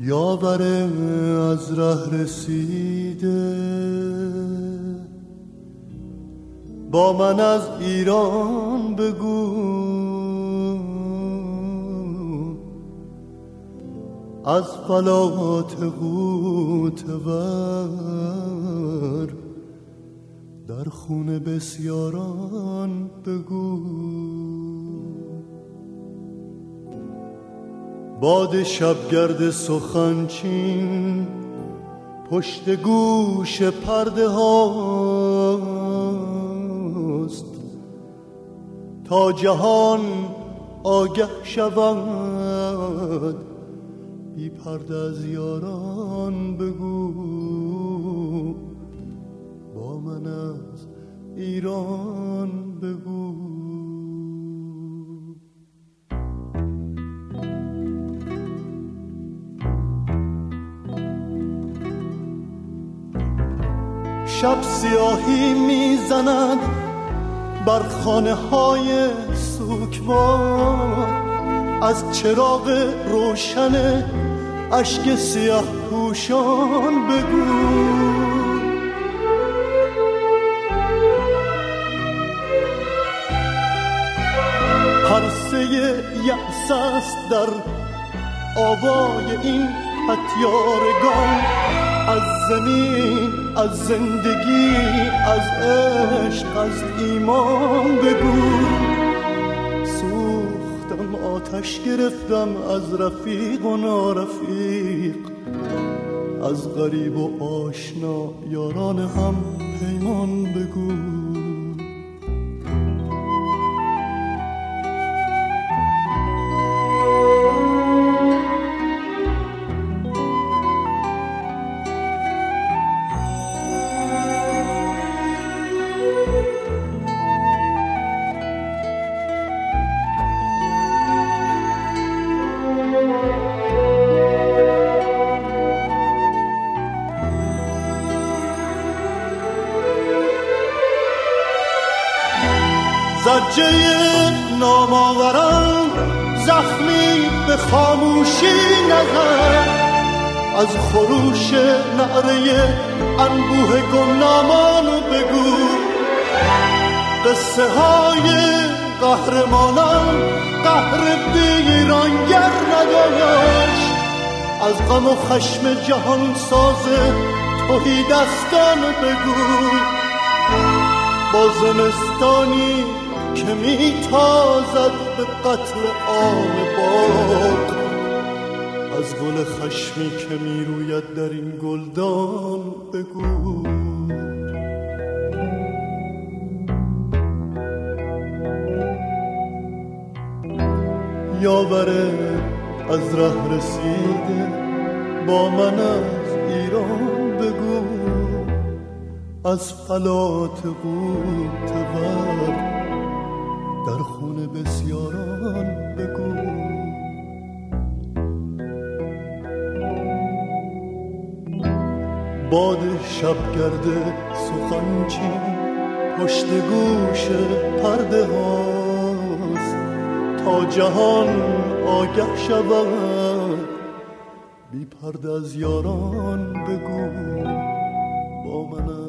یاور از ره رسیده با من از ایران بگو، از فلات غوطه‌ور در خون بسیاران بگو. باد شبگرد سخنچین پشت گوش پرده هاست تا جهان آگه شود، بی پرده از یاران بگو، با من از ایران بگو. شب سیاهی میزند بر خانه های سوکوار، از چراغ روشن اشک سیاه پوشان بگو. پرسه یأس است در آوای این پتیارگان، از زمین، از زندگی، از عشق، از ایمان بگو. سوختم، آتش گرفتم از رفیق و نارفیق، از غریب و آشنا یاران هم پیمان بگو. زجه نامآوران زخمی به خاموشی نزد، از خروش نعره انبوه گمنامان بگو. قصه های قهرمانان قهر ویرانگر نداشت، از غم و خشم جهان ساز تهی دستان بگو. با زمستانی که میتازد به قتل عام باغ، از گل خشمی که میروید در این گلدان بگو. یاور از ره رسیده با من از ایران بگو، از فلات غوطه‌ور در خون بسیاران بگو. باد شبگرد سخنچین پشت گوش پرده هاست تا جهان آگه شود، بی پرده از یاران بگو، با من